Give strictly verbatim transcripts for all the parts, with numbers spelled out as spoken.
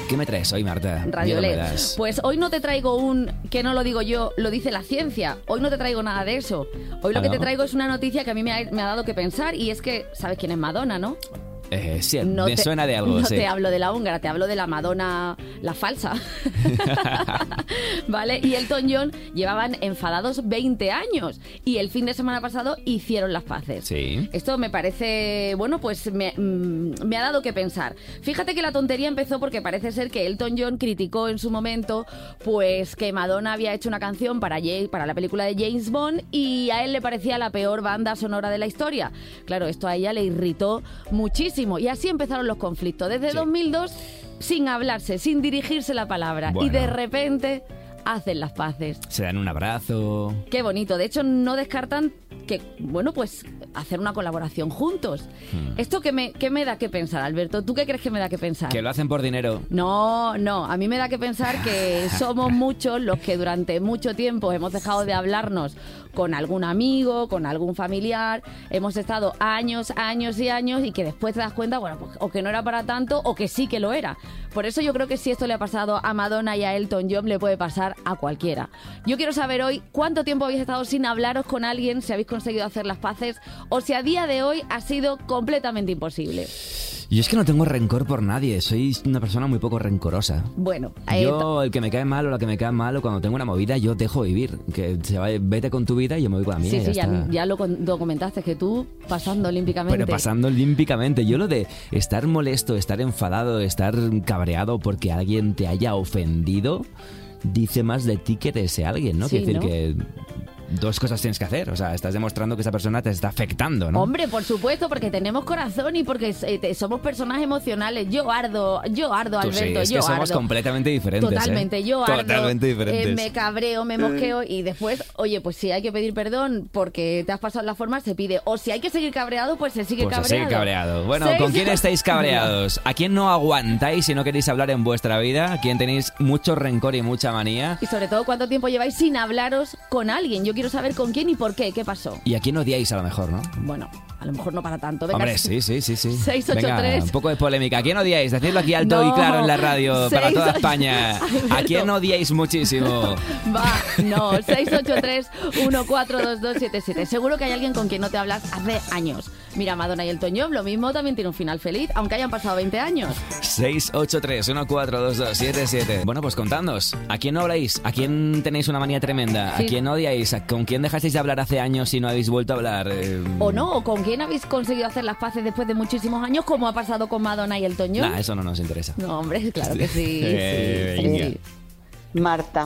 ¿Qué me traes hoy, Marta? Radio Miedo me L E D. das. Pues hoy no te traigo un que no lo digo yo, lo dice la ciencia. Hoy no te traigo nada de eso. Hoy lo ¿Ah, que no? te traigo es una noticia que a mí me ha, me ha dado que pensar y es que, ¿sabes quién es Madonna, no? Eh, sí, No me te- suena de algo, No sí. te hablo de la húngara, te hablo de la Madonna, la falsa. ¿Vale? Y Elton John llevaban enfadados veinte años y el fin de semana pasado hicieron las paces. Sí. Esto me parece, bueno, pues me, mm, me ha dado que pensar. Fíjate que la tontería empezó porque parece ser que Elton John criticó en su momento pues que Madonna había hecho una canción para, Ja- para la película de James Bond y a él le parecía la peor banda sonora de la historia. Claro, esto a ella le irritó muchísimo y así empezaron los conflictos. Desde Sí. dos mil dos, sin hablarse, sin dirigirse la palabra y Bueno. de repente hacen las paces. Se dan un abrazo. Qué bonito. De hecho, no descartan que, bueno, pues hacer una colaboración juntos. Hmm. ¿Esto qué me, qué me da que pensar, Alberto? ¿Tú qué crees que me da que pensar? Que lo hacen por dinero. No, no. A mí me da que pensar que somos muchos los que durante mucho tiempo hemos dejado de hablarnos con algún amigo, con algún familiar. Hemos estado años, años y años y que después te das cuenta, bueno, pues, o que no era para tanto o que sí que lo era. Por eso yo creo que si esto le ha pasado a Madonna y a Elton John, le puede pasar a cualquiera. Yo quiero saber hoy cuánto tiempo habéis estado sin hablaros con alguien, si habéis conseguido hacer las paces o si a día de hoy ha sido completamente imposible. Yo es que no tengo rencor por nadie. Soy una persona muy poco rencorosa. Bueno, eh, Yo, el que me cae mal o la que me cae mal, o cuando tengo una movida, yo dejo vivir. Que se vaya, vete con tu vida y yo me voy con la mía. sí, y sí, ya, ya, está. ya lo con- documentaste, que tú pasando olímpicamente. Pero pasando olímpicamente. Yo lo de estar molesto, estar enfadado, estar cabreado porque alguien te haya ofendido, dice más de ti que de ese alguien, ¿no? Sí, Quiere decir ¿no? que dos cosas tienes que hacer. O sea, estás demostrando que esa persona te está afectando, ¿no? Hombre, por supuesto, porque tenemos corazón y porque eh, te- somos personas emocionales. Yo ardo, yo ardo, Tú sí, Alberto, es yo que somos ardo. completamente diferentes. ¿eh? Totalmente, yo ardo, Totalmente diferentes. eh, me cabreo, me mosqueo y después, oye, pues si hay que pedir perdón porque te has pasado la forma, se pide. O si hay que seguir cabreado, pues se sigue Pues se cabreado. sigue cabreado. Bueno, Seis- ¿con quién estáis cabreados? ¿A quién no aguantáis y no queréis hablar en vuestra vida? ¿A quién tenéis mucho rencor y mucha manía? Y sobre todo, ¿cuánto tiempo lleváis sin hablaros con alguien? Yo quiero saber con quién y por qué, qué pasó. ¿Y a quién odiáis a lo mejor, no? Bueno, a lo mejor no para tanto. Venga, Hombre, sí, sí, sí, sí. seis ocho Venga, tres. un poco de polémica. ¿A quién odiáis? Decidlo aquí alto No. y claro en la radio para Seis toda ocho- España. ¿A quién odiáis muchísimo? Va, no, seis ocho tres uno cuatro dos dos siete siete. Seguro que hay alguien con quien no te hablas hace años. Mira, Madonna y Elton John, lo mismo también tiene un final feliz, aunque hayan pasado veinte años. seis ocho tres uno cuatro dos dos siete siete. Bueno, pues contadnos. ¿A quién no habláis? ¿A quién tenéis una manía tremenda? ¿A Sí. quién odiáis? ¿A- ¿Con quién dejasteis de hablar hace años y no habéis vuelto a hablar? Eh, ¿O no? ¿O con quién habéis conseguido hacer las paces después de muchísimos años, como ha pasado con Madonna y Elton John? Nah, eso no nos interesa. No, hombre, claro que sí. Eh, sí, venga. sí. Marta,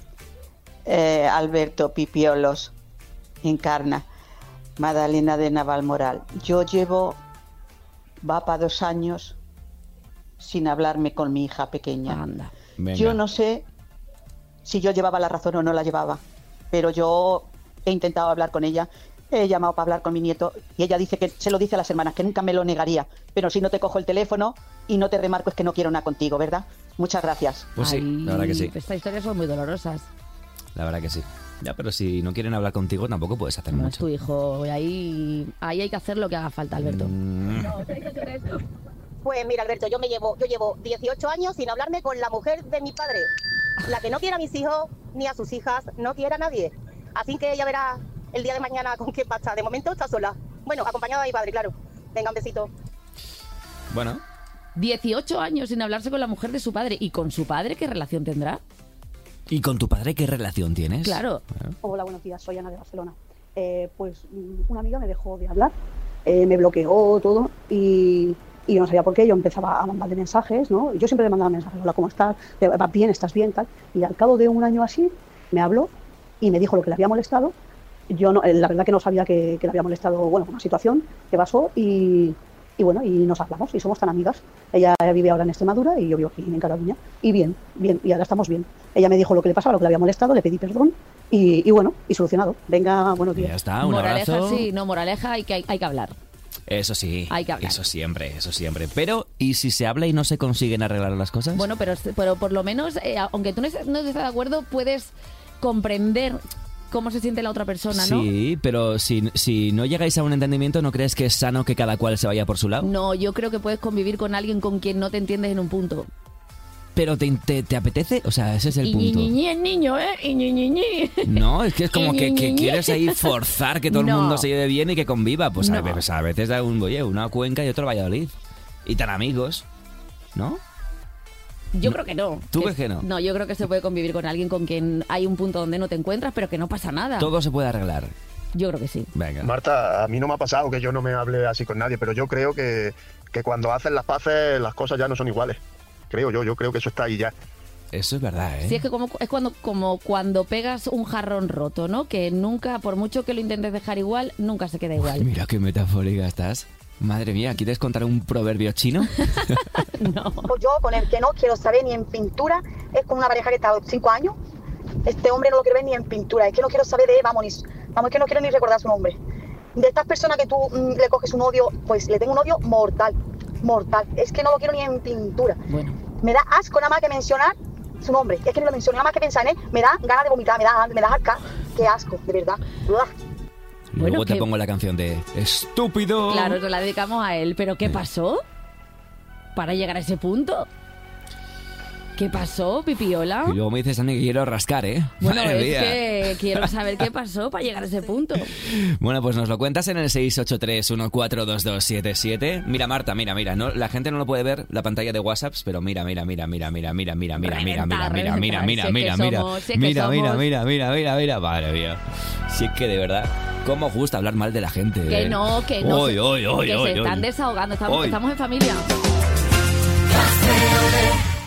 eh, Alberto, Pipiolos, Encarna, Madalena de Navalmoral. Yo llevo, va para dos años sin hablarme con mi hija pequeña. Anda. Venga. Yo no sé si yo llevaba la razón o no la llevaba, pero yo he intentado hablar con ella, he llamado para hablar con mi nieto y ella dice que se lo dice a las hermanas, que nunca me lo negaría, pero si no te cojo el teléfono y no te remarco es que no quiero nada contigo, ¿verdad? Muchas gracias. Pues sí, Ay, la verdad que sí. Estas historias son muy dolorosas. La verdad que sí. Ya, pero si no quieren hablar contigo tampoco puedes hacer No es mucho. tu hijo. y Ahí, ahí hay que hacer lo que haga falta, Alberto. Mm. Pues mira, Alberto, yo me llevo, yo llevo dieciocho años sin hablarme con la mujer de mi padre. La que no quiere a mis hijos ni a sus hijas, no quiere a nadie. Así que ella verá el día de mañana con quién va a estar. De momento está sola. Bueno, acompañada de mi padre, claro. Venga, un besito. Bueno, dieciocho años sin hablarse con la mujer de su padre. ¿Y con su padre qué relación tendrá? ¿y con tu padre qué relación tienes? Claro. Bueno. Hola, buenos días, soy Ana de Barcelona. Eh, pues mm, una amiga me dejó de hablar, eh, me bloqueó todo y, y yo no sabía por qué. Yo empezaba a mandarle mensajes, ¿no? Yo siempre le mandaba mensajes, hola, ¿cómo estás? ¿Vas bien? ¿Estás bien? Tal. Y al cabo de un año así me habló y me dijo lo que le había molestado. Yo no, eh, la verdad que no sabía que, que le había molestado, bueno, una situación que pasó y, y bueno, y nos hablamos y somos tan amigas. Ella vive ahora en Extremadura y yo vivo aquí en Cataluña. Y bien, bien, y ahora estamos bien. Ella me dijo lo que le pasaba, lo que le había molestado, le pedí perdón y, y bueno, y solucionado. Venga, buenos Y ya días. está, un moraleja, abrazo. sí, no, moraleja, hay que, hay que hablar. Eso sí, Hay que hablar. eso siempre, eso siempre. Pero, ¿y si se habla y no se consiguen arreglar las cosas? Bueno, pero, pero por lo menos, eh, aunque tú no estés, no estés de acuerdo, puedes comprender cómo se siente la otra persona, ¿no? Sí, pero si, si no llegáis a un entendimiento, ¿no crees que es sano que cada cual se vaya por su lado? No, yo creo que puedes convivir con alguien con quien no te entiendes en un punto. pero te, te, te apetece, o sea, ese es el y punto. ñi, ñi, el niño, ¿eh? Y ñi, ñi, ñi. No, es que es como Y que, ñi, que ñi, ñi. quieres ahí forzar que todo No. el mundo se lleve bien y que conviva. Pues, a, No. veces, a veces da un, oye, una Cuenca y otro Valladolid. Y tan amigos, ¿no? Yo creo que no. ¿Tú crees que no? No, yo creo que se puede convivir con alguien con quien hay un punto donde no te encuentras, pero que no pasa nada. Todo se puede arreglar. Yo creo que sí. Venga. Marta, a mí no me ha pasado que yo no me hable así con nadie, pero yo creo que, que cuando hacen las paces las cosas ya no son iguales. Creo yo, yo creo que eso está ahí ya. Eso es verdad, ¿eh? Sí, es que como, es cuando, como cuando pegas un jarrón roto, ¿no? Que nunca, por mucho que lo intentes dejar igual, nunca se queda igual. Mira qué metafórica estás. Madre mía, ¿quieres contar un proverbio chino? No. Pues yo con el que no quiero saber ni en pintura es con una pareja que está cinco años. Este hombre no lo quiero ver ni en pintura, es que no quiero saber de él, vamos, ni, vamos, es que no quiero ni recordar su nombre. De estas personas que tú mm, le coges un odio, pues le tengo un odio mortal, mortal. Es que no lo quiero ni en pintura. Bueno. Me da asco nada más que mencionar su nombre. Es que no lo menciono, nada más que pensar en él, me da ganas de vomitar, me da, me da asco. Qué asco, de verdad. Uah. Luego Bueno, te que- pongo la canción de Estúpido. Claro, nos la dedicamos a él. ¿Pero qué pasó para llegar a ese punto? ¿Qué pasó, Pipiola? Y luego me dices, Ani, que quiero rascar, ¿eh? Bueno, Madre es mía. que quiero saber qué pasó para llegar a ese punto. Bueno, pues nos lo cuentas en el seis ocho tres uno cuatro dos dos siete siete. Mira, Marta, mira, mira. No, la gente no lo puede ver, la pantalla de WhatsApp, pero mira, mira, mira, mira, mira, mira, mira, mira, mira, mira, mira, mira, mira, mira, mira, somos, si es que mira, mira, somos. mira, mira, mira, mira, madre mía. Si es que de verdad, cómo gusta hablar mal de la gente. Que ¿eh? no, que no. Oy, oy, oy, que oy, se oy. están desahogando. Estamos, Oy. estamos en familia. Paseo de